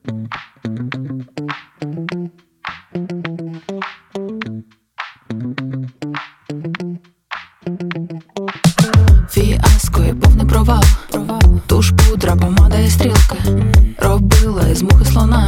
Фіаско і повний провал. Туш, пудра, помада і стрілки. Робила із мухи слона,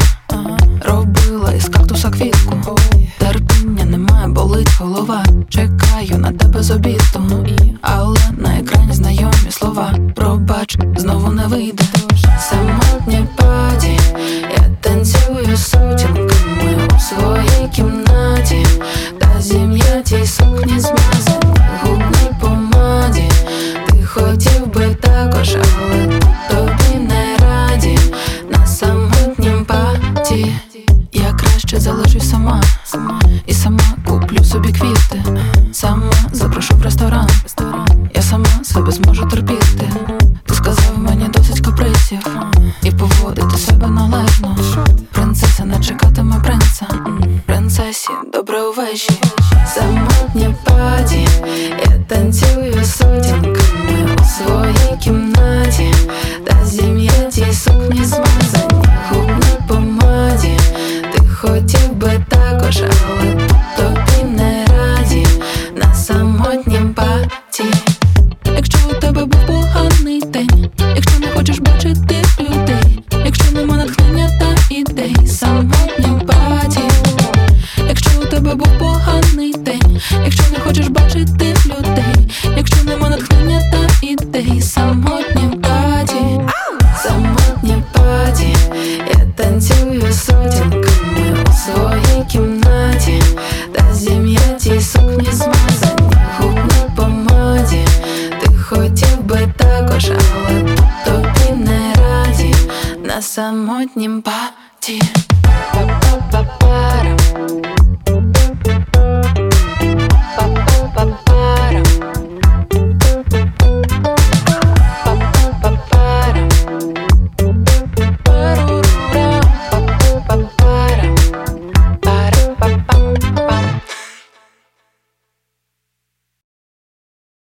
робила із кактуса квітку. Терпіння немає, болить голова. Чекаю на тебе з обіду, але на екрані знайомі слова. Пробач, знову не вийде. Самотнє паті, я танцюю сутінками у своїй кімнаті. Та зім'ятій сукні змазані губній помаді. Ти хотів би також, але тобі не раді. На самотнім паті я краще залишусь сама. І сама куплю собі квіти. Сама запрошу в ресторан. Я сама себе зможу терпіти. Ти сказав мені досить капризів і поводити себе належно. Принцеса не чекатиме принца. Принцесі добре у вежі. Самотнє паті, я танцюю сутінками у своїй кімнаті. Та зім'ятій сукні змазані губній помаді. Ти хотів би також, але тобі не раді. На самотнім паті. Якщо у тебе був поганий день, якщо не хочеш бачити людей, якщо нема натхнення та ідей, самотнім паті. Якщо у тебе був поганий день, якщо не хочеш бачити людей, якщо нема натхнення та ідей, самотнім паті. Самотнім паті, я танцюю сутінками у своїй кімнаті. Та зім'ятій сукні змазані губній помаді. Ти хотів би також, але тобі не раді. На самотнім паті. Па-па-па-пара.